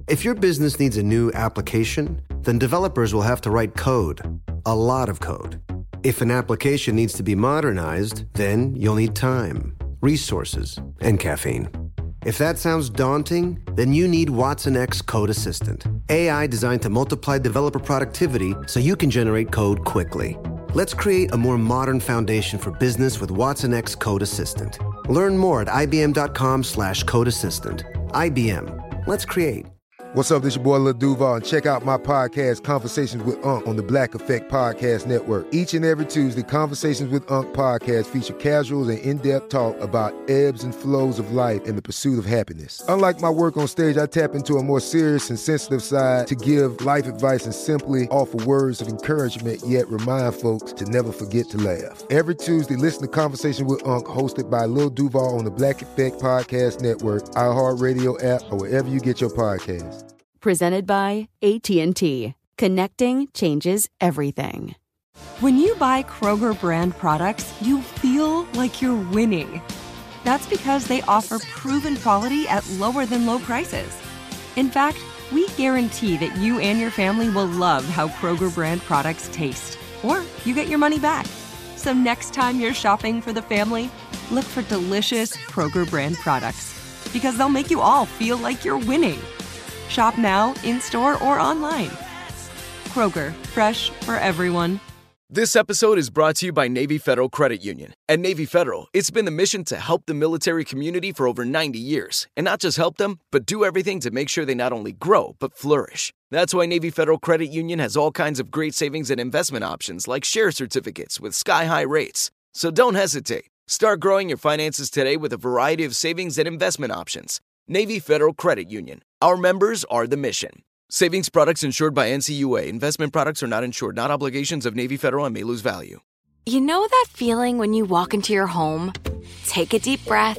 If your business needs a new application, then developers will have to write code, a lot of code. If an application needs to be modernized, then you'll need time, resources, and caffeine. If that sounds daunting, then you need Watson X Code Assistant, AI designed to multiply developer productivity so you can generate code quickly. Let's create a more modern foundation for business with Watson X Code Assistant. Learn more at ibm.com/code assistant. IBM. Let's create. What's up, this your boy Lil Duval, and check out my podcast, Conversations with Unc, on the Black Effect Podcast Network. Each and every Tuesday, Conversations with Unc podcast feature casuals and in-depth talk about ebbs and flows of life and the pursuit of happiness. Unlike my work on stage, I tap into a more serious and sensitive side to give life advice and simply offer words of encouragement, yet remind folks to never forget to laugh. Every Tuesday, listen to Conversation with Unc, hosted by Lil Duval on the Black Effect Podcast Network, iHeartRadio app, or wherever you get your podcasts. Presented by AT&T. Connecting changes everything. When you buy Kroger brand products, you feel like you're winning. That's because they offer proven quality at lower than low prices. In fact, we guarantee that you and your family will love how Kroger brand products taste, or you get your money back. So next time you're shopping for the family, look for delicious Kroger brand products, because they'll make you all feel like you're winning. Shop now, in-store, or online. Kroger, fresh for everyone. This episode is brought to you by Navy Federal Credit Union. At Navy Federal, it's been the mission to help the military community for over 90 years. And not just help them, but do everything to make sure they not only grow, but flourish. That's why Navy Federal Credit Union has all kinds of great savings and investment options like share certificates with sky-high rates. So don't hesitate. Start growing your finances today with a variety of savings and investment options. Navy Federal Credit Union. Our members are the mission. Savings products insured by NCUA. Investment products are not insured, not obligations of Navy Federal and may lose value. You know that feeling when you walk into your home, take a deep breath,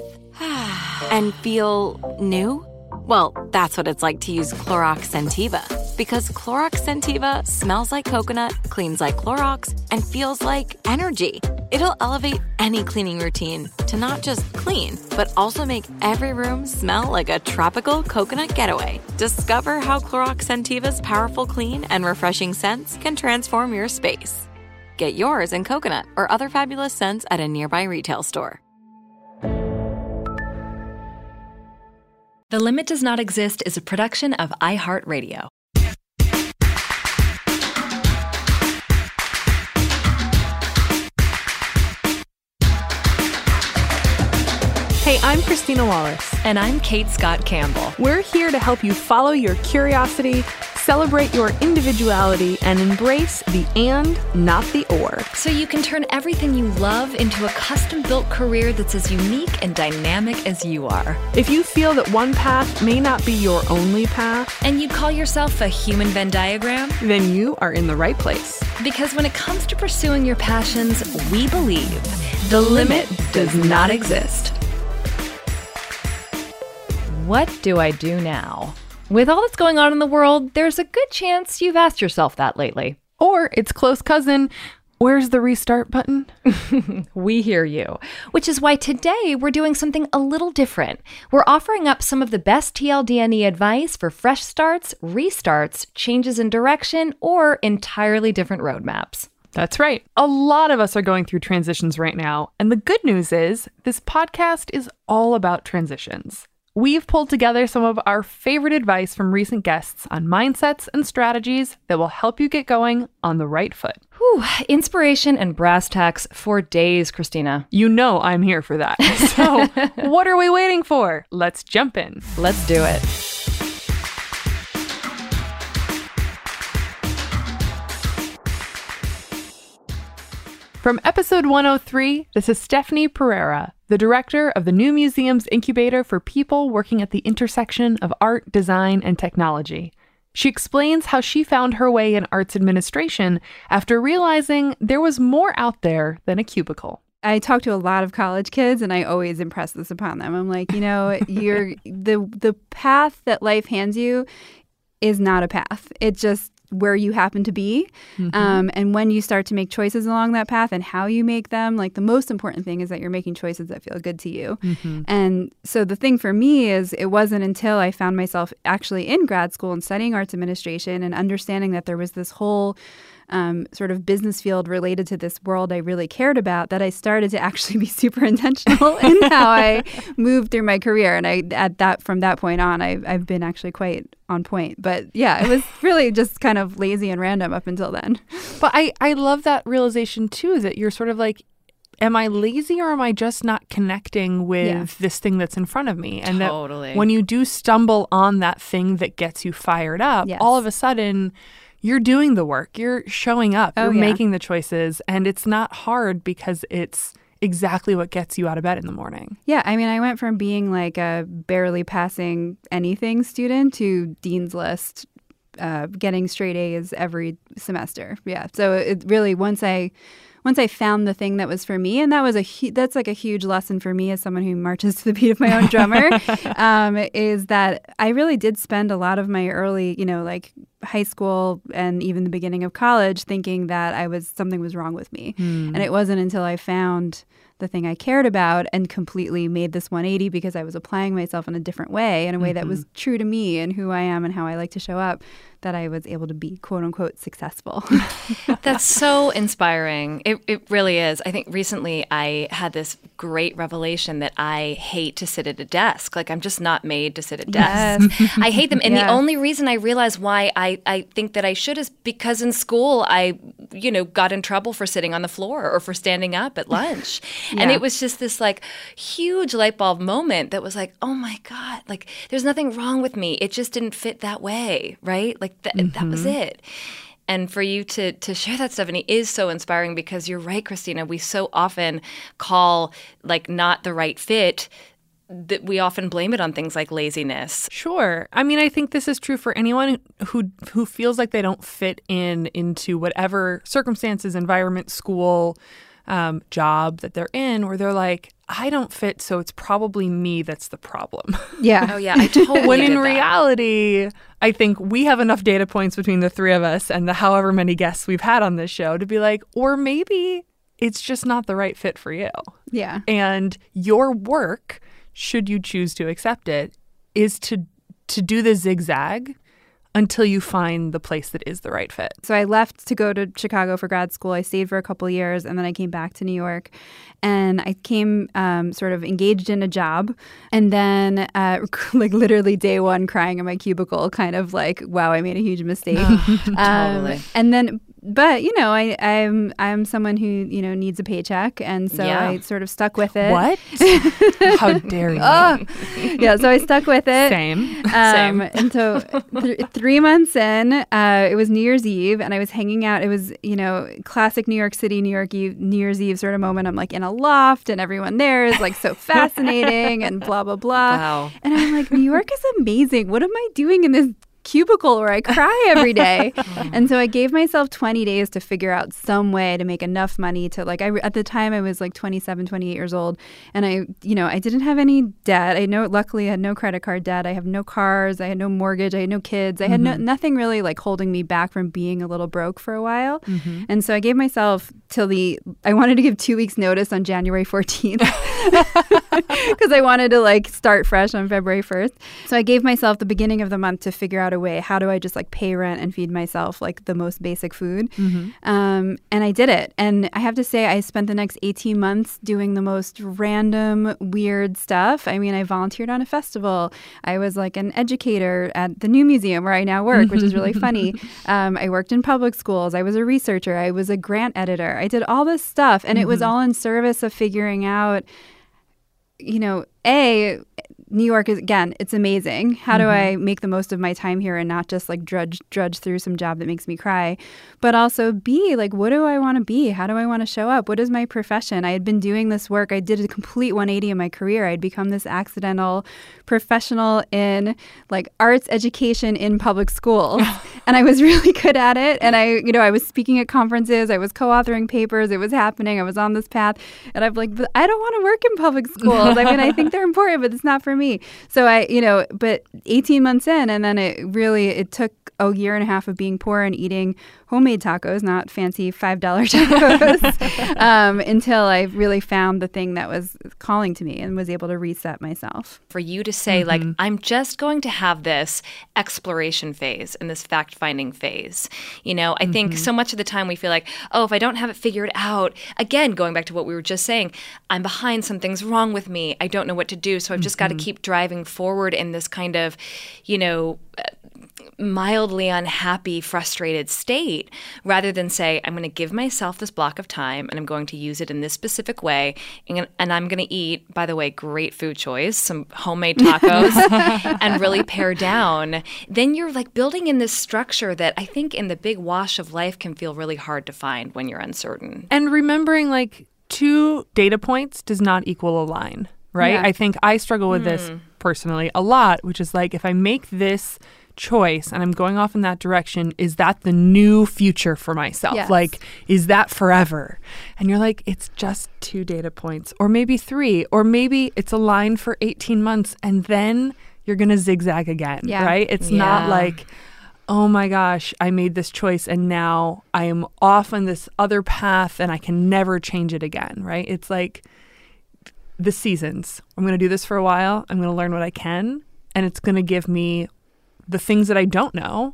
and feel new? Well, that's what it's like to use Clorox Scentiva. Because Clorox Scentiva smells like coconut, cleans like Clorox, and feels like energy. It'll elevate any cleaning routine to not just clean, but also make every room smell like a tropical coconut getaway. Discover how Clorox Scentiva's powerful clean and refreshing scents can transform your space. Get yours in coconut or other fabulous scents at a nearby retail store. The Limit Does Not Exist is a production of iHeartRadio. Hey, I'm Christina Wallace. And I'm Kate Scott Campbell. We're here to help you follow your curiosity, celebrate your individuality, and embrace the and, not the or. So you can turn everything you love into a custom-built career that's as unique and dynamic as you are. If you feel that one path may not be your only path, and you call yourself a human Venn diagram, then you are in the right place. Because when it comes to pursuing your passions, we believe the limit does not exist. What do I do now? With all that's going on in the world, there's a good chance you've asked yourself that lately. Or its close cousin, where's the restart button? We hear you. Which is why today we're doing something a little different. We're offering up some of the best TLDNE advice for fresh starts, restarts, changes in direction, or entirely different roadmaps. That's right. A lot of us are going through transitions right now. And the good news is this podcast is all about transitions. We've pulled together some of our favorite advice from recent guests on mindsets and strategies that will help you get going on the right foot. Whew, inspiration and brass tacks for days, Christina. You know I'm here for that. So what are we waiting for? Let's jump in. Let's do it. From episode 103, this is Stephanie Pereira, the director of the New Museums Incubator for people working at the intersection of art, design, and technology. She explains how she found her way in arts administration after realizing there was more out there than a cubicle. I talk to a lot of college kids, and I always impress this upon them. I'm like, you're the path that life hands you is not a path. It just where you happen to be. And when you start to make choices along that path and how you make them, like the most important thing is that you're making choices that feel good to you. And so the thing for me is it wasn't until I found myself actually in grad school and studying arts administration and understanding that there was this whole sort of business field related to this world I really cared about that I started to actually be super intentional in how I moved through my career. And from that point on, I've been actually quite on point. But yeah, it was really just kind of lazy and random up until then. But I love that realization too, that you're sort of like, am I lazy or am I just not connecting with this thing that's in front of me? And that when you do stumble on that thing that gets you fired up, all of a sudden you're doing the work, you're showing up, you're making the choices, and it's not hard because it's exactly what gets you out of bed in the morning. Yeah, I mean, I went from being like a barely passing anything student to Dean's List, getting straight A's every semester. Yeah, so it really, once I found the thing that was for me, and that was that's like a huge lesson for me as someone who marches to the beat of my own drummer, is that I really did spend a lot of my early, like high school and even the beginning of college thinking that something was wrong with me. And it wasn't until I found the thing I cared about and completely made this 180 because I was applying myself in a different way, in a way that was true to me and who I am and how I like to show up, that I was able to be quote unquote successful. That's so inspiring. It really is. I think recently I had this great revelation that I hate to sit at a desk. Like I'm just not made to sit at desks. Yes. I hate them. And the only reason I realize why I think that I should is because in school I, got in trouble for sitting on the floor or for standing up at lunch. And it was just this like huge light bulb moment that was like, oh my God, like there's nothing wrong with me. It just didn't fit that way, right? Like that was it. And for you to share that, Stephanie, is so inspiring because you're right, Christina. We so often call like not the right fit that we often blame it on things like laziness. Sure. I mean, I think this is true for anyone who feels like they don't fit into whatever circumstances, environment, school, job that they're in, where they're like, I don't fit, so it's probably me that's the problem. Yeah. Oh, yeah. I totally When in reality, I think we have enough data points between the three of us and the however many guests we've had on this show to be like, or maybe it's just not the right fit for you. Yeah. And your work, should you choose to accept it, is to do the zigzag until you find the place that is the right fit. So I left to go to Chicago for grad school. I stayed for a couple of years, and then I came back to New York. And I came sort of engaged in a job. And then like literally day one crying in my cubicle, kind of like, wow, I made a huge mistake. Totally. And then but I'm someone who needs a paycheck, and so I sort of stuck with it. What? How dare you? Yeah, so I stuck with it. Same. And so 3 months in, it was New Year's Eve, and I was hanging out. It was classic New York City, New Year's Eve sort of moment. I'm like in a loft, and everyone there is like so fascinating, and blah blah blah. Wow. And I'm like, New York is amazing. What am I doing in this cubicle where I cry every day? And so I gave myself 20 days to figure out some way to make enough money to at the time I was like 27, 28 years old, and I didn't have any debt. Luckily I had no credit card debt. I have no cars. I had no mortgage. I had no kids. I had nothing really like holding me back from being a little broke for a while. And so I gave myself I wanted to give 2 weeks notice on January 14th because I wanted to like start fresh on February 1st. So I gave myself the beginning of the month to figure out a way. How do I just like pay rent and feed myself like the most basic food? And I did it. And I have to say, I spent the next 18 months doing the most random, weird stuff. I mean, I volunteered on a festival. I was like an educator at the New Museum where I now work, which is really funny. I worked in public schools. I was a researcher. I was a grant editor. I did all this stuff. And it was all in service of figuring out, New York is, again, it's amazing. How do I make the most of my time here and not just like drudge through some job that makes me cry? But also B, like, what do I want to be? How do I want to show up? What is my profession? I had been doing this work. I did a complete 180 in my career. I'd become this accidental professional in like arts education in public schools. And I was really good at it. And I was speaking at conferences. I was co-authoring papers. It was happening. I was on this path. And I'm like, but I don't want to work in public schools. I mean, I think they're important, but it's not for me. So but 18 months in, and then it took a year and a half of being poor and eating homemade tacos, not fancy $5 tacos, until I really found the thing that was calling to me and was able to reset myself. For you to say, like, I'm just going to have this exploration phase and this fact-finding phase. I think so much of the time we feel like, oh, if I don't have it figured out, again, going back to what we were just saying, I'm behind, something's wrong with me, I don't know what to do, so I've just got to keep driving forward in this kind of, mildly unhappy, frustrated state, rather than say, I'm going to give myself this block of time and I'm going to use it in this specific way. And I'm going to eat, by the way, great food choice, some homemade tacos, and really pare down. Then you're like building in this structure that I think in the big wash of life can feel really hard to find when you're uncertain. And remembering, like, 2 data points does not equal a line, right? Yeah. I think I struggle with this personally a lot, which is like, if I make this choice and I'm going off in that direction, is that the new future for myself? Yes. Like, is that forever? And you're like, it's just 2 data points, or maybe 3, or maybe it's a line for 18 months and then you're going to zigzag again, right? It's not like, oh my gosh, I made this choice and now I am off on this other path and I can never change it again, right? It's like the seasons. I'm going to do this for a while. I'm going to learn what I can, and it's going to give me the things that I don't know,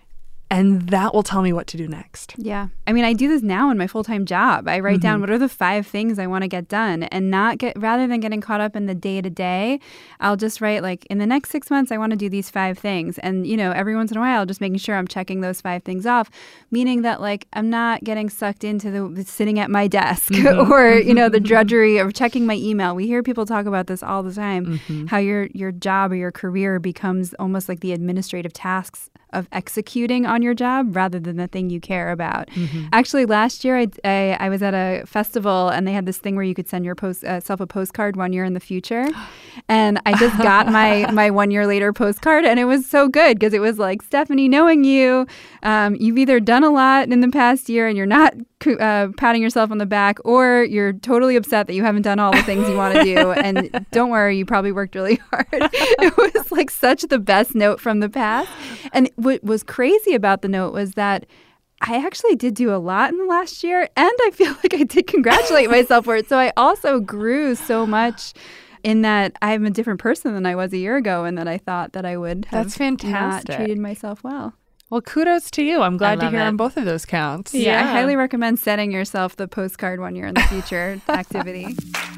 and that will tell me what to do next. Yeah. I mean, I do this now in my full-time job. I write down what are the 5 things I want to get done, and rather than getting caught up in the day-to-day, I'll just write, like, in the next 6 months, I want to do these 5 things. And, every once in a while, just making sure I'm checking those 5 things off, meaning that, like, I'm not getting sucked into the sitting at my desk or, the drudgery of checking my email. We hear people talk about this all the time, how your job or your career becomes almost like the administrative tasks of executing on your job rather than the thing you care about. Actually, last year I was at a festival and they had this thing where you could send yourself a postcard 1 year in the future. And I just got my 1 year later postcard, and it was so good because it was like, Stephanie, knowing you've either done a lot in the past year and you're not patting yourself on the back, or you're totally upset that you haven't done all the things you want to do. And don't worry, you probably worked really hard. It was like such the best note from the past. And what was crazy about the note was that I actually did do a lot in the last year, and I feel like I did congratulate myself for it. So I also grew so much in that I'm a different person than I was a year ago, and that I thought that I would have not treated myself well. Well, kudos to you. I'm glad to hear on both of those counts. Yeah, I highly recommend setting yourself the postcard 1 year in the future activity.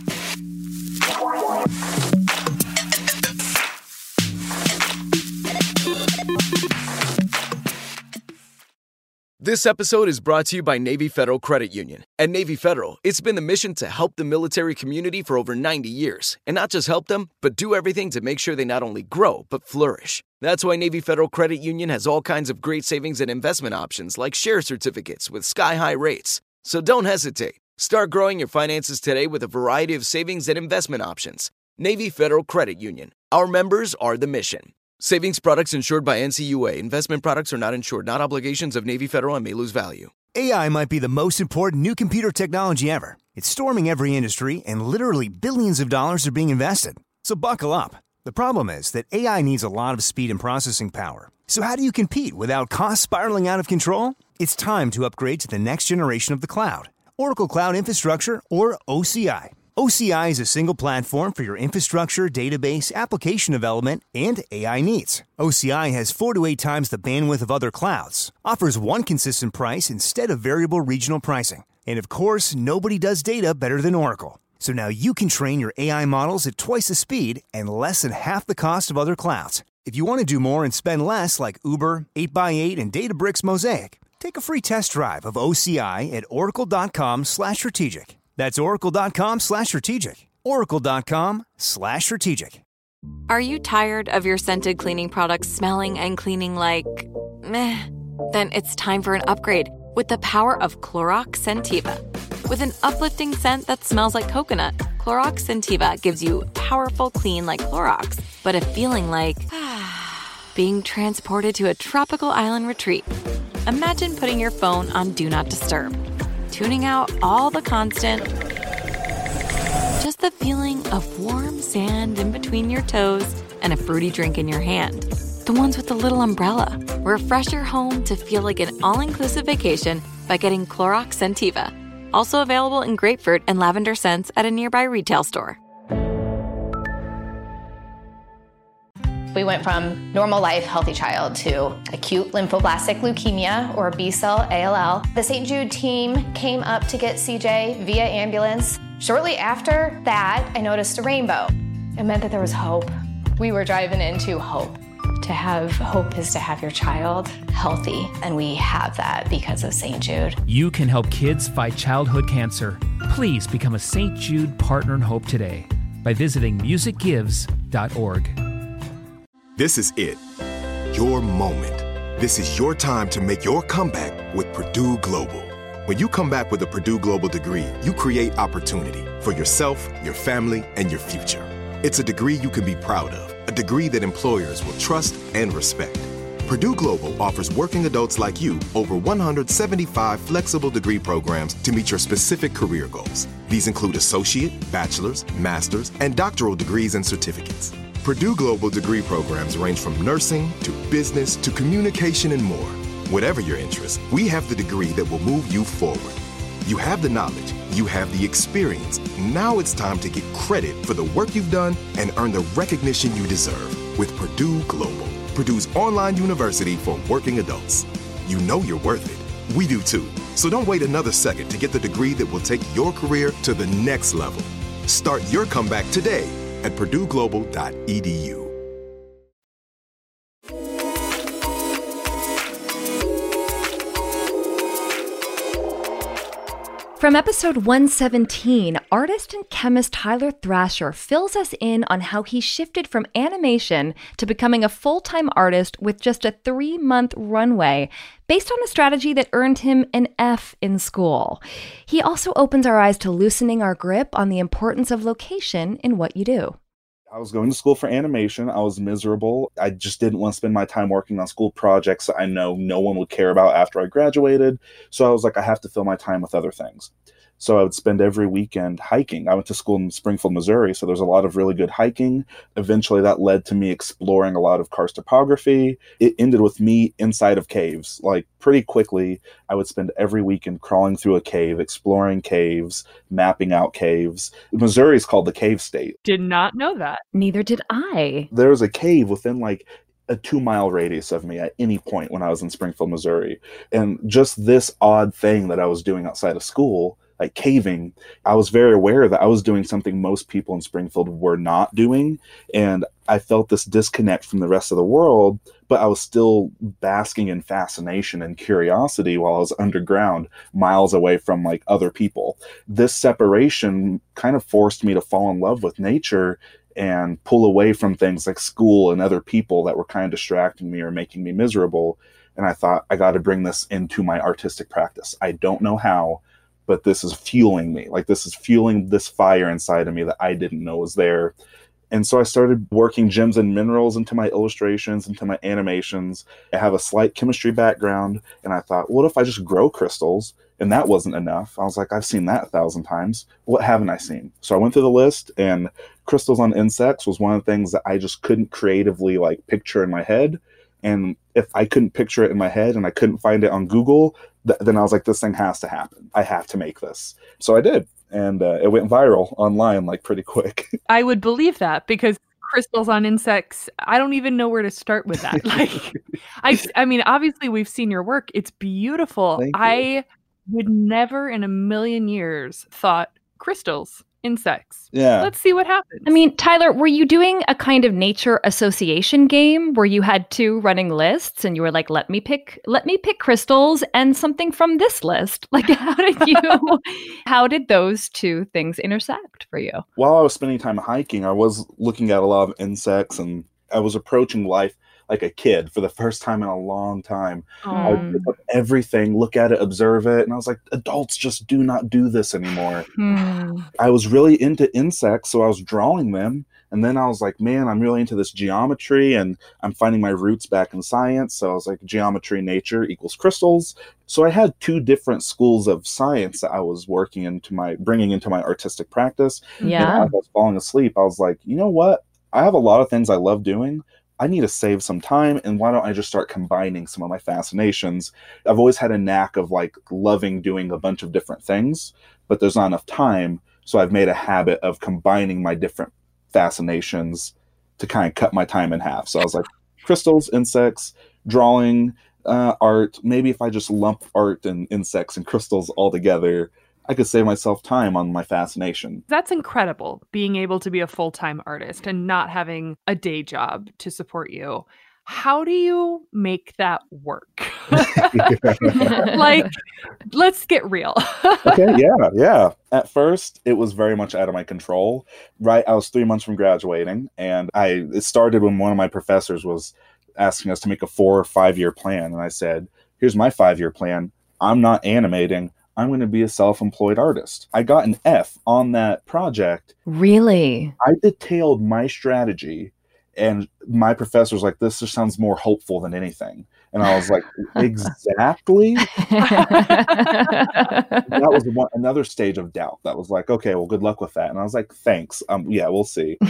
This episode is brought to you by Navy Federal Credit Union. At Navy Federal, it's been the mission to help the military community for over 90 years. And not just help them, but do everything to make sure they not only grow, but flourish. That's why Navy Federal Credit Union has all kinds of great savings and investment options like share certificates with sky-high rates. So don't hesitate. Start growing your finances today with a variety of savings and investment options. Navy Federal Credit Union. Our members are the mission. Savings products insured by NCUA. Investment products are not insured, not obligations of Navy Federal, and may lose value. AI might be the most important new computer technology ever. It's storming every industry, and literally billions of dollars are being invested. So buckle up. The problem is that AI needs a lot of speed and processing power. So how do you compete without costs spiraling out of control? It's time to upgrade to the next generation of the cloud. Oracle Cloud Infrastructure, or OCI. OCI is a single platform for your infrastructure, database, application development, and AI needs. OCI has 4 to 8 times the bandwidth of other clouds, offers one consistent price instead of variable regional pricing, and of course, nobody does data better than Oracle. So now you can train your AI models at twice the speed and less than half the cost of other clouds. If you want to do more and spend less like Uber, 8x8, and Databricks Mosaic, take a free test drive of OCI at oracle.com/strategic. That's oracle.com/strategic. Oracle.com/strategic. Are you tired of your scented cleaning products smelling and cleaning like meh? Then it's time for an upgrade with the power of Clorox Scentiva. With an uplifting scent that smells like coconut, Clorox Scentiva gives you powerful clean like Clorox, but a feeling like being transported to a tropical island retreat. Imagine putting your phone on Do Not Disturb, tuning out all the constant Just the feeling of warm sand in between your toes and a fruity drink in your hand. The ones with the little umbrella. Refresh your home to feel like an all-inclusive vacation by getting Clorox Scentiva. Also available in grapefruit and lavender scents at a nearby retail store. We went from normal life, healthy child to acute lymphoblastic leukemia, or B-cell ALL. The St. Jude team came up to get CJ via ambulance. Shortly after that, I noticed a rainbow. It meant that there was hope. We were driving into hope. To have hope is to have your child healthy, and we have that because of St. Jude. You can help kids fight childhood cancer. Please become a St. Jude Partner in Hope today by visiting musicgives.org. This is it. Your moment. This is your time to make your comeback with Purdue Global. When you come back with a Purdue Global degree, you create opportunity for yourself, your family, and your future. It's a degree you can be proud of, a degree that employers will trust and respect. Purdue Global offers working adults like you over 175 flexible degree programs to meet your specific career goals. These include associate, bachelor's, master's, and doctoral degrees and certificates. Purdue Global degree programs range from nursing to business to communication and more. Whatever your interest, we have the degree that will move you forward. You have the knowledge, you have the experience. Now it's time to get credit for the work you've done and earn the recognition you deserve with Purdue Global, Purdue's online university for working adults. You know you're worth it. We do too. So don't wait another second to get the degree that will take your career to the next level. Start your comeback today at purdueglobal.edu. From episode 117, artist and chemist Tyler Thrasher fills us in on how he shifted from animation to becoming a full-time artist with just a 3-month runway, based on a strategy that earned him an F in school. He also opens our eyes to loosening our grip on the importance of location in what you do. I was going to school for animation. I was miserable. I just didn't want to spend my time working on school projects that I know no one would care about after I graduated. So I was like, I have to fill my time with other things. So I would spend every weekend hiking. I went to school in Springfield, Missouri, so there's a lot of really good hiking. Eventually that led to me exploring a lot of karst topography. It ended with me inside of caves. Like pretty quickly, I would spend every weekend crawling through a cave, exploring caves, mapping out caves. Missouri is called the cave state. Did not know that. Neither did I. There was a cave within like a 2-mile radius of me at any point when I was in Springfield, Missouri. And just this odd thing that I was doing outside of school, like caving, I was very aware that I was doing something most people in Springfield were not doing. And I felt this disconnect from the rest of the world, but I was still basking in fascination and curiosity while I was underground, miles away from like other people. This separation kind of forced me to fall in love with nature and pull away from things like school and other people that were kind of distracting me or making me miserable. And I thought, I got to bring this into my artistic practice. I don't know how, but this is fueling me. Like this is fueling this fire inside of me that I didn't know was there. And so I started working gems and minerals into my illustrations, into my animations. I have a slight chemistry background, and I thought, what if I just grow crystals? And that wasn't enough. I was like, I've seen that 1,000 times. What haven't I seen? So I went through the list, and crystals on insects was one of the things that I just couldn't creatively like picture in my head. And if I couldn't picture it in my head and I couldn't find it on Google, then I was like, this thing has to happen. I have to make this. So I did. And it went viral online like pretty quick. I would believe that because crystals on insects, I don't even know where to start with that. Like, I mean, obviously we've seen your work. It's beautiful. I would never in a million years thought crystals, insects. Yeah. Let's see what happens. I mean, Tyler, were you doing a kind of nature association game where you had 2 running lists and you were like, let me pick crystals and something from this list? Like, how did those 2 things intersect for you? While I was spending time hiking, I was looking at a lot of insects and I was approaching life like a kid for the first time in a long time. I would pick up everything, look at it, observe it. And I was like, adults just do not do this anymore. I was really into insects, so I was drawing them. And then I was like, man, I'm really into this geometry and I'm finding my roots back in science. So I was like, geometry, nature equals crystals. So I had 2 different schools of science that I was bringing into my artistic practice. Yeah. And as I was falling asleep, I was like, you know what? I have a lot of things I love doing. I need to save some time, and why don't I just start combining some of my fascinations? I've always had a knack of like loving doing a bunch of different things, but there's not enough time. So I've made a habit of combining my different fascinations to kind of cut my time in half. So I was like, crystals, insects, drawing, art. Maybe if I just lump art and insects and crystals all together, I could save myself time on my fascination. That's incredible, being able to be a full-time artist and not having a day job to support you. How do you make that work? Like, let's get real. Okay, yeah. At first, it was very much out of my control. Right, I was 3 months from graduating, and it started when one of my professors was asking us to make a 4 or 5 year plan, and I said, "Here's my 5-year plan. I'm not animating. I'm going to be a self-employed artist." I got an F on that project. Really? I detailed my strategy, and my professor was like, "This just sounds more hopeful than anything." And I was like, exactly? That was another stage of doubt. That was like, okay, well, good luck with that. And I was like, thanks. Yeah, we'll see.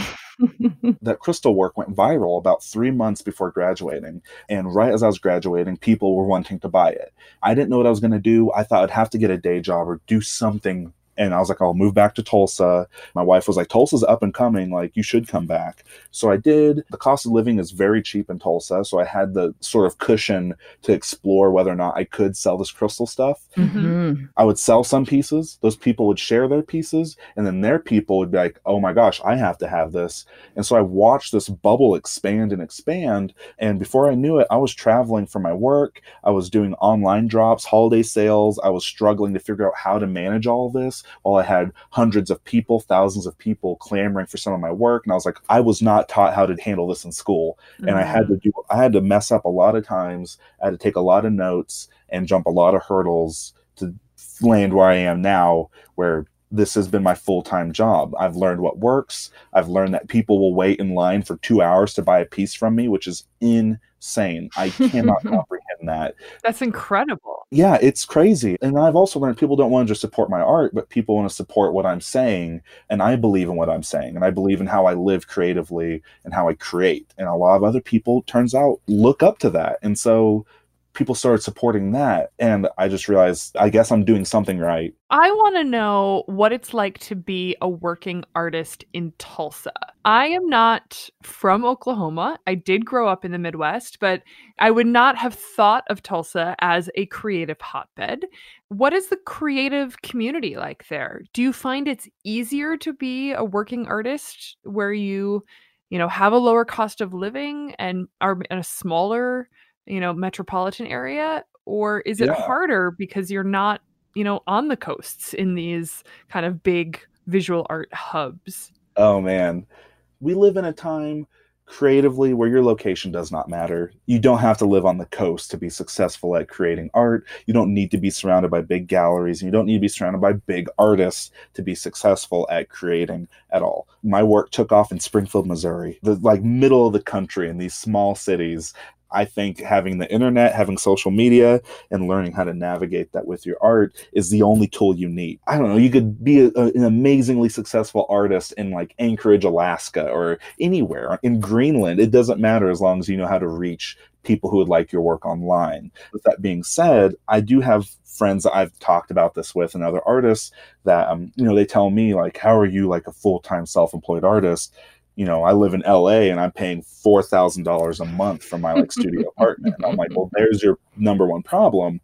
That crystal work went viral about 3 months before graduating. And right as I was graduating, people were wanting to buy it. I didn't know what I was going to do. I thought I'd have to get a day job or do something. And I was like, I'll move back to Tulsa. My wife was like, Tulsa's up and coming. Like, you should come back. So I did. The cost of living is very cheap in Tulsa. So I had the sort of cushion to explore whether or not I could sell this crystal stuff. Mm-hmm. I would sell some pieces. Those people would share their pieces. And then their people would be like, oh my gosh, I have to have this. And so I watched this bubble expand and expand. And before I knew it, I was traveling for my work. I was doing online drops, holiday sales. I was struggling to figure out how to manage all of this, while I had hundreds of people, thousands of people clamoring for some of my work. And I was like, I was not taught how to handle this in school. And I had to mess up a lot of times. I had to take a lot of notes and jump a lot of hurdles to land where I am now, where this has been my full-time job. I've learned what works. I've learned that people will wait in line for 2 hours to buy a piece from me, which is insane. I cannot comprehend that. That's incredible. Yeah, it's crazy. And I've also learned people don't want to just support my art, but people want to support what I'm saying. And I believe in what I'm saying. And I believe in how I live creatively and how I create. And a lot of other people, turns out, look up to that. And so people started supporting that. And I just realized, I guess I'm doing something right. I want to know what it's like to be a working artist in Tulsa. I am not from Oklahoma. I did grow up in the Midwest, but I would not have thought of Tulsa as a creative hotbed. What is the creative community like there? Do you find it's easier to be a working artist where you have a lower cost of living and are in a smaller metropolitan area? Or is it harder because you're not, on the coasts in these kind of big visual art hubs? Oh man, we live in a time creatively where your location does not matter. You don't have to live on the coast to be successful at creating art. You don't need to be surrounded by big galleries, and you don't need to be surrounded by big artists to be successful at creating at all. My work took off in Springfield, Missouri, the middle of the country in these small cities. I think having the internet, having social media, and learning how to navigate that with your art is the only tool you need. I don't know, you could be an amazingly successful artist in Anchorage, Alaska, or anywhere, in Greenland. It doesn't matter as long as you know how to reach people who would like your work online. With that being said, I do have friends that I've talked about this with and other artists that, they tell me, how are you a full-time self-employed artist? I live in LA and I'm paying $4,000 a month for my studio apartment. And I'm like, well, there's your number one problem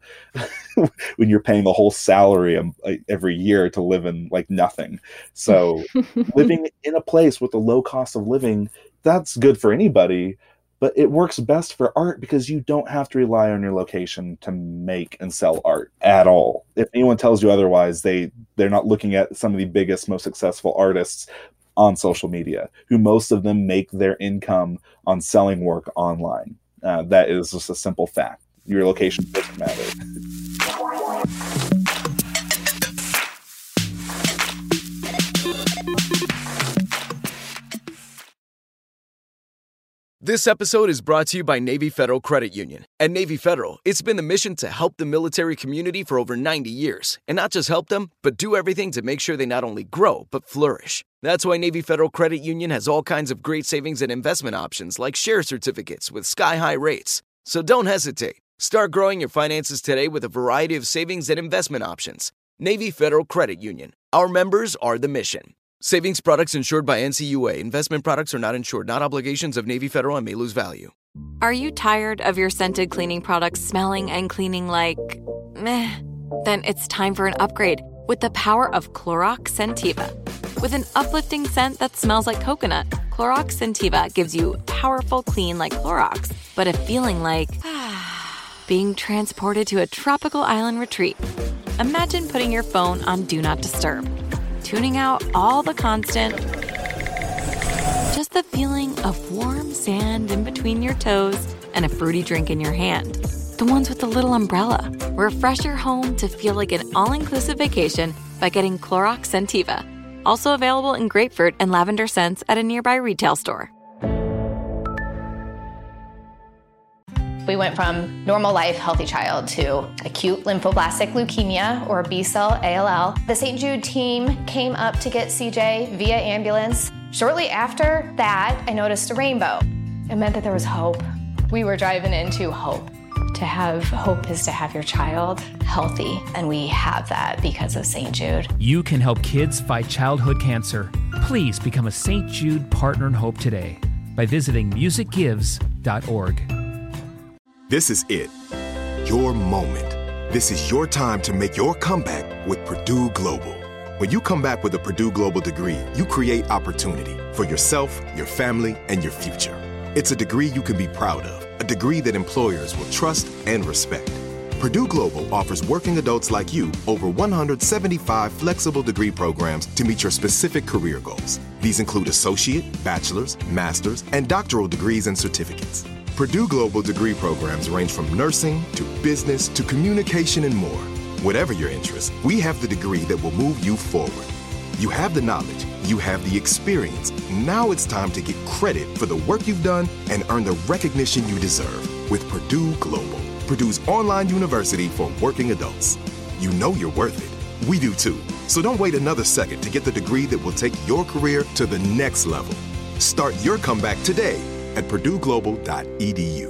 when you're paying the whole salary every year to live in nothing. So living in a place with a low cost of living, that's good for anybody, but it works best for art because you don't have to rely on your location to make and sell art at all. If anyone tells you otherwise, they're not looking at some of the biggest, most successful artists on social media, who most of them make their income on selling work online. That is just a simple fact. Your location doesn't matter. This episode is brought to you by Navy Federal Credit Union. At Navy Federal, it's been the mission to help the military community for over 90 years. And not just help them, but do everything to make sure they not only grow, but flourish. That's why Navy Federal Credit Union has all kinds of great savings and investment options like share certificates with sky-high rates. So don't hesitate. Start growing your finances today with a variety of savings and investment options. Navy Federal Credit Union. Our members are the mission. Savings products insured by NCUA. Investment products are not insured, not obligations of Navy Federal and may lose value. Are you tired of your scented cleaning products smelling and cleaning like meh? Then it's time for an upgrade with the power of Clorox Scentiva. With an uplifting scent that smells like coconut, Clorox Scentiva gives you powerful clean like Clorox, but a feeling like being transported to a tropical island retreat. Imagine putting your phone on Do Not Disturb, tuning out all the constant, just the feeling of warm sand in between your toes and a fruity drink in your hand. The ones with the little umbrella. Refresh your home to feel like an all-inclusive vacation by getting Clorox Scentiva. Also available in grapefruit and lavender scents at a nearby retail store. We went from normal life, healthy child to acute lymphoblastic leukemia or B-cell ALL. The St. Jude team came up to get CJ via ambulance. Shortly after that, I noticed a rainbow. It meant that there was hope. We were driving into hope. To have hope is to have your child healthy, and we have that because of St. Jude. You can help kids fight childhood cancer. Please become a St. Jude Partner in Hope today by visiting musicgives.org. This is it. Your moment. This is your time to make your comeback with Purdue Global. When you come back with a Purdue Global degree, you create opportunity for yourself, your family, and your future. It's a degree you can be proud of, a degree that employers will trust and respect. Purdue Global offers working adults like you over 175 flexible degree programs to meet your specific career goals. These include associate, bachelor's, master's, and doctoral degrees and certificates. Purdue Global degree programs range from nursing to business to communication and more. Whatever your interest, we have the degree that will move you forward. You have the knowledge, you have the experience. Now it's time to get credit for the work you've done and earn the recognition you deserve with Purdue Global, Purdue's online university for working adults. You know you're worth it. We do too. So don't wait another second to get the degree that will take your career to the next level. Start your comeback today at purdueglobal.edu.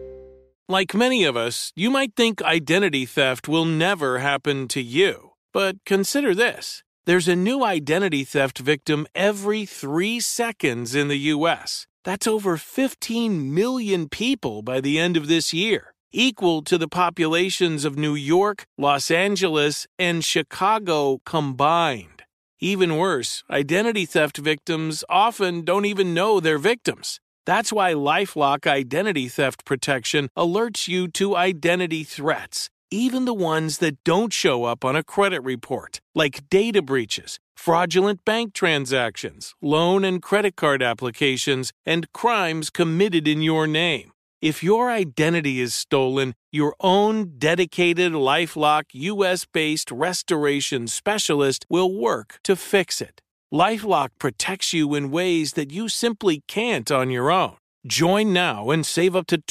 Like many of us, you might think identity theft will never happen to you. But consider this. There's a new identity theft victim every 3 seconds in the U.S. That's over 15 million people by the end of this year, equal to the populations of New York, Los Angeles, and Chicago combined. Even worse, identity theft victims often don't even know they're victims. That's why LifeLock Identity Theft Protection alerts you to identity threats, even the ones that don't show up on a credit report, like data breaches, fraudulent bank transactions, loan and credit card applications, and crimes committed in your name. If your identity is stolen, your own dedicated LifeLock U.S.-based restoration specialist will work to fix it. LifeLock protects you in ways that you simply can't on your own. Join now and save up to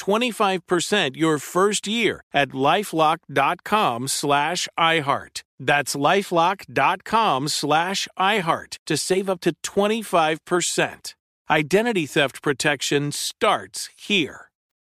25% your first year at LifeLock.com/iHeart. That's LifeLock.com/iHeart to save up to 25%. Identity theft protection starts here.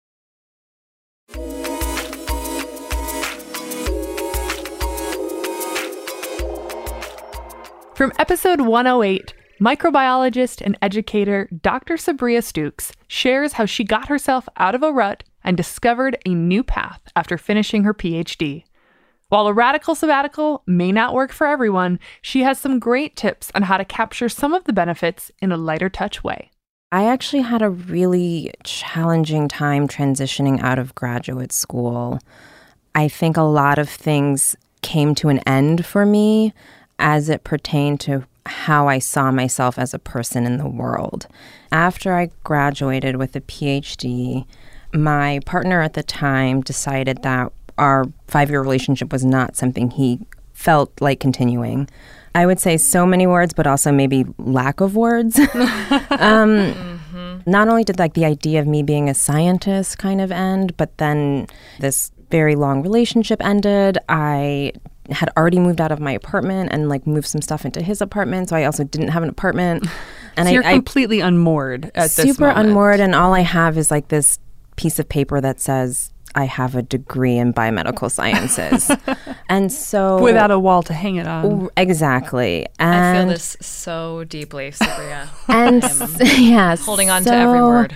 From episode 108, microbiologist and educator Dr. Sabria Stukes shares how she got herself out of a rut and discovered a new path after finishing her PhD. While a radical sabbatical may not work for everyone, she has some great tips on how to capture some of the benefits in a lighter touch way. I actually had a really challenging time transitioning out of graduate school. I think a lot of things came to an end for me as it pertained to how I saw myself as a person in the world. After I graduated with a PhD, my partner at the time decided that our 5-year relationship was not something he felt like continuing. I would say so many words, but also maybe lack of words. Not only did like the idea of me being a scientist kind of end, but then this very long relationship ended. I had already moved out of my apartment and like moved some stuff into his apartment. So I also didn't have an apartment. And so you're completely unmoored at this moment. Super unmoored. And all I have is like this piece of paper that says I have a degree in biomedical sciences. And so... Without a wall to hang it on. Exactly. And I feel this so deeply, Sabria. And yes. Holding on to every word.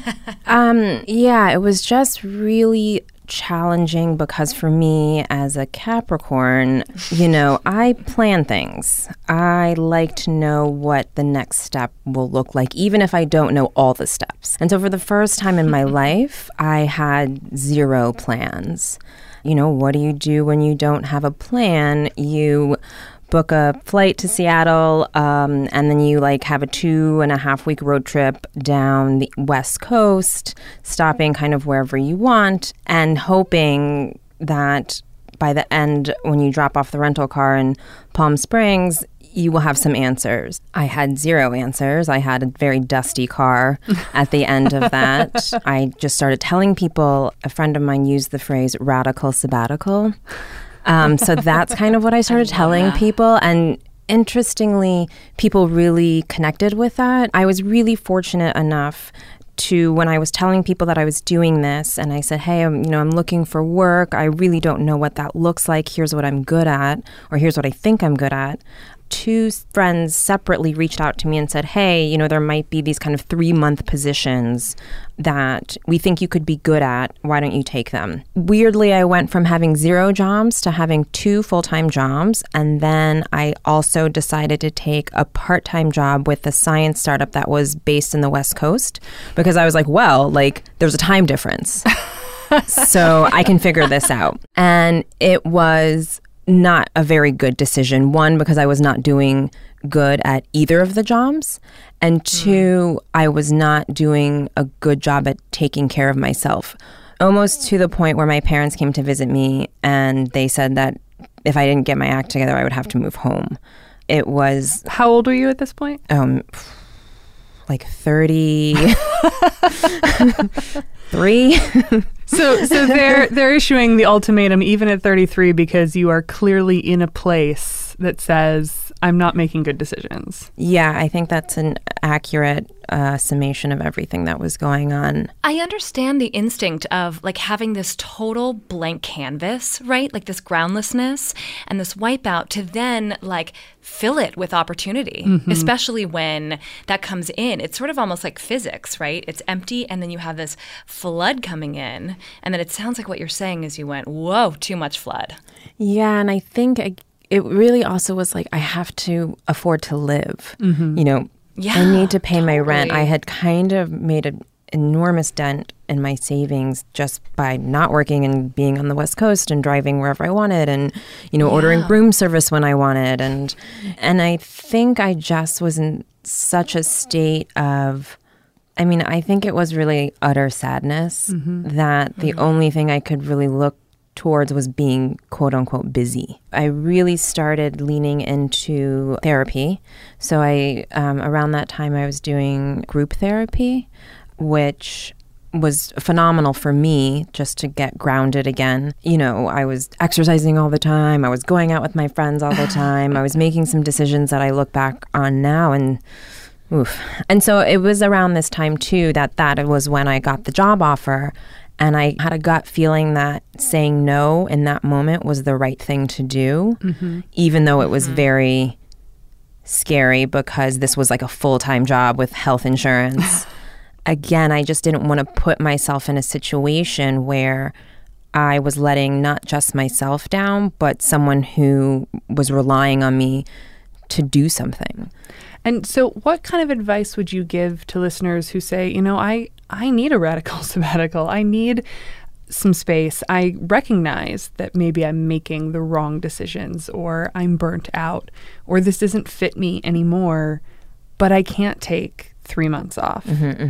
Yeah, it was just really challenging because for me as a Capricorn, you know, I plan things. I like to know what the next step will look like, even if I don't know all the steps. And so for the first time in my life, I had zero plans. You know, what do you do when you don't have a plan? You book a flight to Seattle, and then you like have a 2.5-week road trip down the West Coast, stopping kind of wherever you want and hoping that by the end, when you drop off the rental car in Palm Springs, you will have some answers. I had zero answers. I had a very dusty car at the end of that. I just started telling people, a friend of mine used the phrase radical sabbatical. So that's kind of what I started telling people. And interestingly, people really connected with that. I was really fortunate enough to, when I was telling people that I was doing this and I said, hey, I'm looking for work. I really don't know what that looks like. Here's what I'm good at, or here's what I think I'm good at. 2 friends separately reached out to me and said, hey, there might be these kind of 3-month positions that we think you could be good at. Why don't you take them? Weirdly, I went from having 0 jobs to having 2 full-time jobs. And then I also decided to take a part-time job with a science startup that was based in the West Coast because I was like, well, like there's a time difference. So I can figure this out. And it was not a very good decision. 1, because I was not doing good at either of the jobs. And 2, I was not doing a good job at taking care of myself. Almost to the point where my parents came to visit me and they said that if I didn't get my act together, I would have to move home. It was... How old were you at this point? Like 33. So they're issuing the ultimatum even at 33 because you are clearly in a place that says, I'm not making good decisions. Yeah, I think that's an accurate summation of everything that was going on. I understand the instinct of like having this total blank canvas, right? Like this groundlessness and this wipeout to then like fill it with opportunity, especially when that comes in. It's sort of almost like physics, right? It's empty and then you have this flood coming in. And then it sounds like what you're saying is you went, whoa, too much flood. Yeah, and I think it really also was like I have to afford to live. I need to pay my rent. I had kind of made an enormous dent in my savings just by not working and being on the West Coast and driving wherever I wanted and, ordering room service when I wanted. And I think I just was in such a state of, I think it was really utter sadness that the only thing I could really look towards was being quote unquote busy. I really started leaning into therapy. So around that time I was doing group therapy, which was phenomenal for me just to get grounded again. I was exercising all the time. I was going out with my friends all the time. I was making some decisions that I look back on now and oof. And so it was around this time too that was when I got the job offer. And I had a gut feeling that saying no in that moment was the right thing to do, even though it was very scary because this was like a full-time job with health insurance. Again, I just didn't want to put myself in a situation where I was letting not just myself down, but someone who was relying on me to do something. And so what kind of advice would you give to listeners who say, I need a radical sabbatical. I need some space. I recognize that maybe I'm making the wrong decisions or I'm burnt out or this doesn't fit me anymore, but I can't take 3 months off.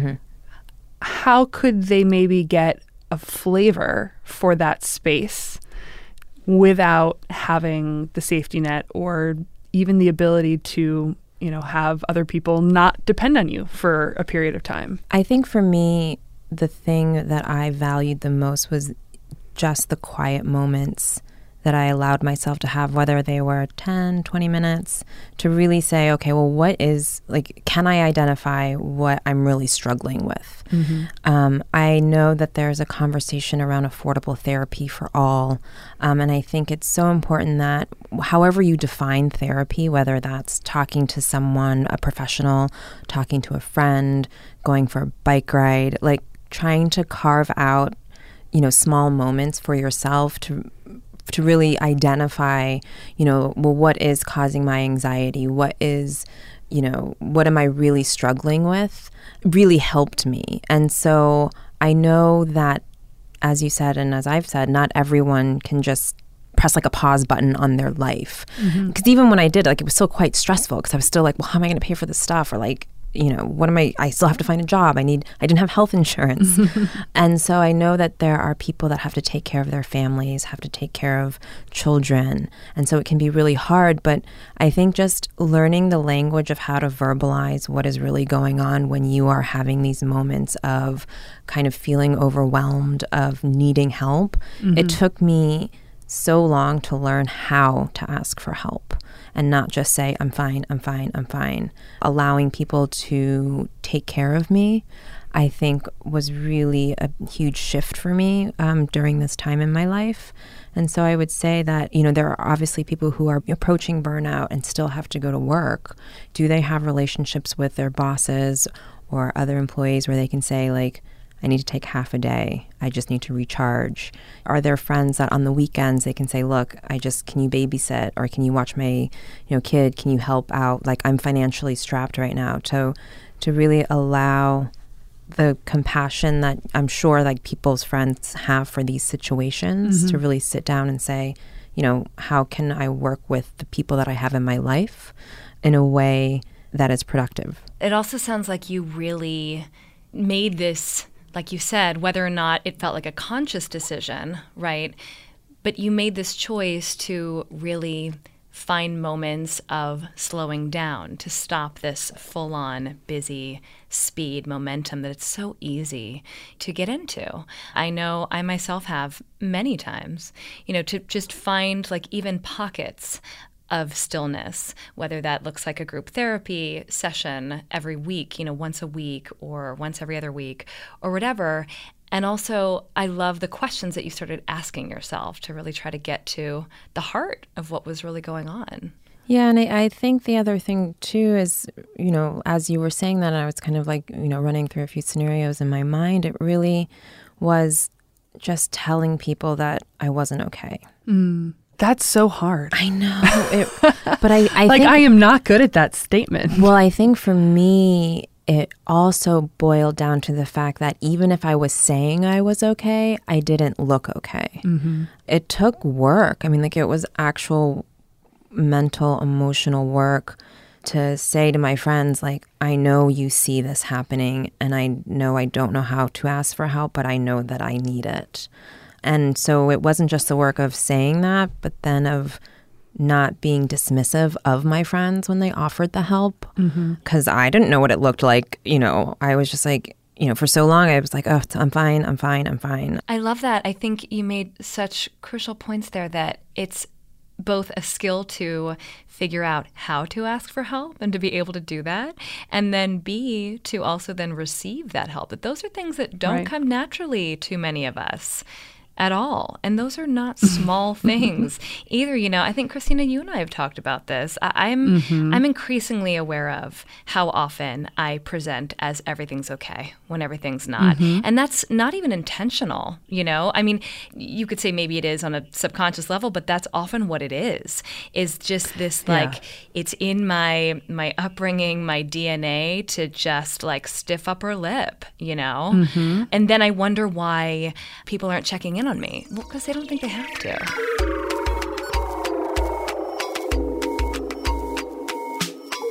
How could they maybe get a flavor for that space without having the safety net or even the ability to have other people not depend on you for a period of time? I think for me, the thing that I valued the most was just the quiet moments that I allowed myself to have, whether they were 10, 20 minutes, to really say, okay, well, can I identify what I'm really struggling with? Mm-hmm. I know that there's a conversation around affordable therapy for all. And I think it's so important that however you define therapy, whether that's talking to someone, a professional, talking to a friend, going for a bike ride, like trying to carve out, small moments for yourself to really identify, what is causing my anxiety? What am I really struggling with? Really helped me. And so I know that, as you said, and as I've said, not everyone can just press like a pause button on their life. Because even when I did, it was still quite stressful because I was still like, well, how am I going to pay for this stuff? Or I still have to find a job. I didn't have health insurance. And so I know that there are people that have to take care of their families, have to take care of children. And so it can be really hard. But I think just learning the language of how to verbalize what is really going on when you are having these moments of kind of feeling overwhelmed, of needing help. It took me so long to learn how to ask for help and not just say, I'm fine, I'm fine, I'm fine. Allowing people to take care of me, I think, was really a huge shift for me during this time in my life. And so I would say that, there are obviously people who are approaching burnout and still have to go to work. Do they have relationships with their bosses or other employees where they can say, I need to take half a day. I just need to recharge. Are there friends that on the weekends they can say, look, can you babysit, or can you watch my, kid? Can you help out? I'm financially strapped right now. To really allow the compassion that I'm sure people's friends have for these situations, to really sit down and say, how can I work with the people that I have in my life in a way that is productive? It also sounds like you really made this, like you said, whether or not it felt like a conscious decision, right? But you made this choice to really find moments of slowing down, to stop this full-on busy speed momentum that it's so easy to get into. I know I myself have many times, to just find even pockets of stillness, whether that looks like a group therapy session every week, once a week or once every other week or whatever. And also, I love the questions that you started asking yourself to really try to get to the heart of what was really going on. Yeah, and I think the other thing, too, is, as you were saying that, I was kind of running through a few scenarios in my mind. It really was just telling people that I wasn't okay. That's so hard. I know. But I think, I am not good at that statement. Well, I think for me, it also boiled down to the fact that even if I was saying I was okay, I didn't look okay. It took work. It was actual mental, emotional work to say to my friends, I know you see this happening, and I know I don't know how to ask for help, but I know that I need it. And so it wasn't just the work of saying that, but then of not being dismissive of my friends when they offered the help. Because I didn't know what it looked like. I was just for so long, I was like, oh, I'm fine, I'm fine, I'm fine. I love that. I think you made such crucial points there that it's both a skill to figure out how to ask for help and to be able to do that, and then B, to also then receive that help. That those are things that don't come naturally to many of us at all. And those are not small things either. I think, Christina, you and I have talked about this. I'm increasingly aware of how often I present as everything's okay when everything's not. And that's not even intentional, you could say maybe it is on a subconscious level, but that's often what it is just this it's in my upbringing, my DNA to just stiff upper lip, And then I wonder why people aren't checking in on me. Well, because they don't think they have to.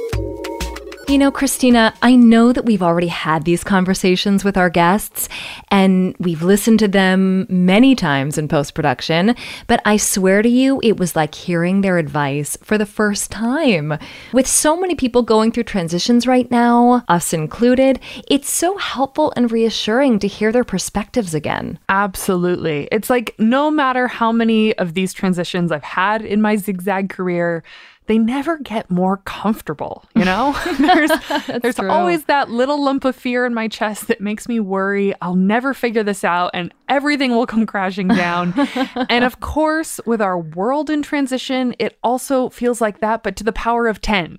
Christina, I know that we've already had these conversations with our guests, and we've listened to them many times in post-production, but I swear to you, it was like hearing their advice for the first time. With so many people going through transitions right now, us included, it's so helpful and reassuring to hear their perspectives again. Absolutely. It's like no matter how many of these transitions I've had in my zigzag career, they never get more comfortable, you know? There's always that little lump of fear in my chest that makes me worry I'll never figure this out and everything will come crashing down. And of course, with our world in transition, it also feels like that, but to the power of 10.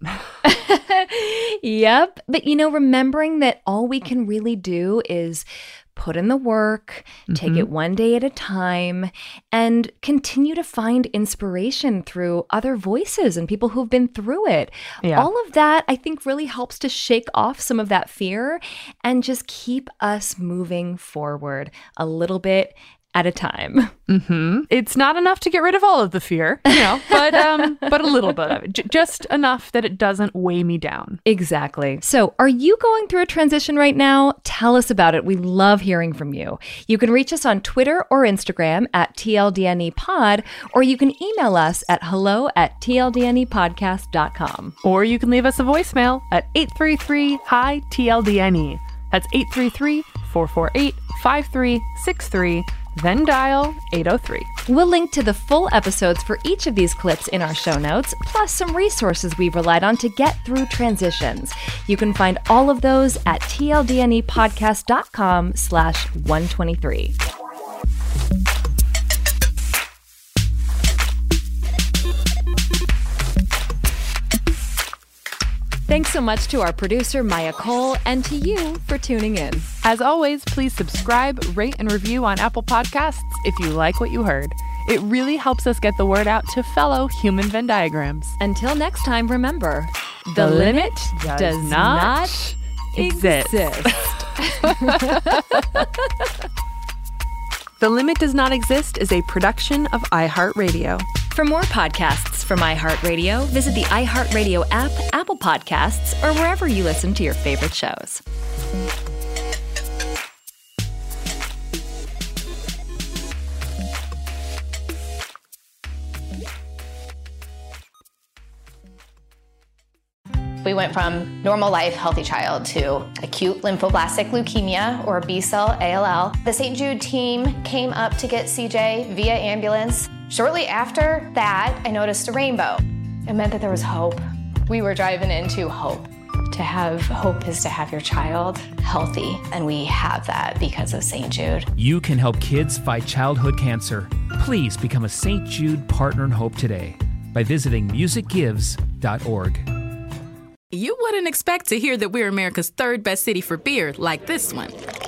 Yep. But, you know, remembering that all we can really do is put in the work, take it one day at a time, and continue to find inspiration through other voices and people who've been through it. Yeah. All of that, I think, really helps to shake off some of that fear and just keep us moving forward a little bit at a time. It's not enough to get rid of all of the fear, you know, but a little bit of it. Just enough that it doesn't weigh me down. Exactly. So are you going through a transition right now? Tell us about it. We love hearing from you. You can reach us on Twitter or Instagram at TLDNEpod, or you can email us at hello@tldnepodcast.com. Or you can leave us a voicemail at 833-HI-TLDNE. That's 833-448-5363. Then dial 803. We'll link to the full episodes for each of these clips in our show notes, plus some resources we've relied on to get through transitions. You can find all of those at tldnepodcast.com/123. Thanks so much to our producer, Maya Cole, and to you for tuning in. As always, please subscribe, rate, and review on Apple Podcasts if you like what you heard. It really helps us get the word out to fellow human Venn diagrams. Until next time, remember, the limit does not exist. The Limit Does Not Exist is a production of iHeartRadio. For more podcasts from iHeartRadio, visit the iHeartRadio app, Apple Podcasts, or wherever you listen to your favorite shows. We went from normal life, healthy child to acute lymphoblastic leukemia, or B-cell ALL. The St. Jude team came up to get CJ via ambulance. Shortly after that, I noticed a rainbow. It meant that there was hope. We were driving into hope. To have hope is to have your child healthy, and we have that because of St. Jude. You can help kids fight childhood cancer. Please become a St. Jude Partner in Hope today by visiting musicgives.org. You wouldn't expect to hear that we're America's third best city for beer like this one.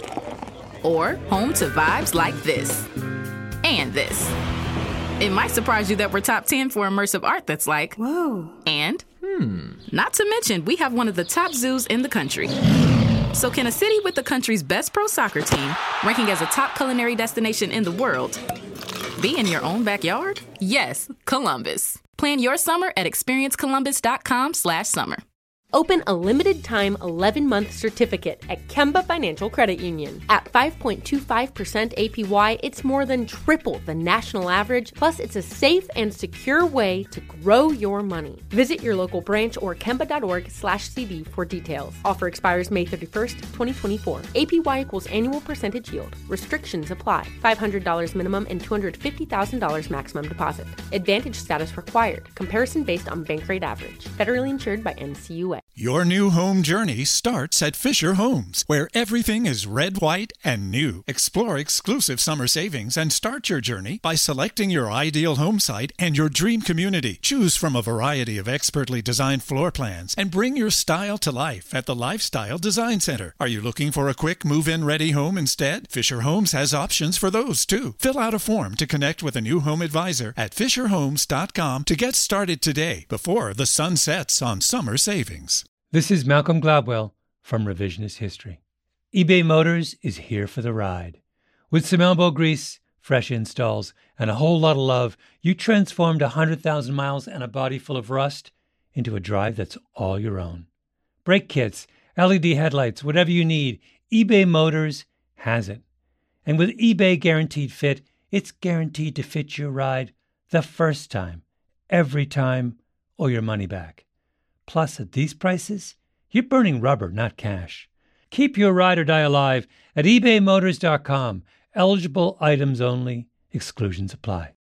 Or home to vibes like this. And this. It might surprise you that we're top 10 for immersive art that's like, whoa. And, not to mention, we have one of the top zoos in the country. So can a city with the country's best pro soccer team, ranking as a top culinary destination in the world, be in your own backyard? Yes, Columbus. Plan your summer at experiencecolumbus.com/summer. Open a limited-time 11-month certificate at Kemba Financial Credit Union. At 5.25% APY, it's more than triple the national average, plus it's a safe and secure way to grow your money. Visit your local branch or kemba.org/CD for details. Offer expires May 31st, 2024. APY equals annual percentage yield. Restrictions apply. $500 minimum and $250,000 maximum deposit. Advantage status required. Comparison based on bank rate average. Federally insured by NCUA. Your new home journey starts at Fisher Homes, where everything is red, white, and new. Explore exclusive summer savings and start your journey by selecting your ideal home site and your dream community. Choose from a variety of expertly designed floor plans and bring your style to life at the Lifestyle Design Center. Are you looking for a quick move-in ready home instead? Fisher Homes has options for those too. Fill out a form to connect with a new home advisor at fisherhomes.com to get started today before the sun sets on summer savings. This is Malcolm Gladwell from Revisionist History. eBay Motors is here for the ride. With some elbow grease, fresh installs, and a whole lot of love, you transformed 100,000 miles and a body full of rust into a drive that's all your own. Brake kits, LED headlights, whatever you need, eBay Motors has it. And with eBay Guaranteed Fit, it's guaranteed to fit your ride the first time, every time, or your money back. Plus, at these prices, you're burning rubber, not cash. Keep your ride or die alive at ebaymotors.com. Eligible items only. Exclusions apply.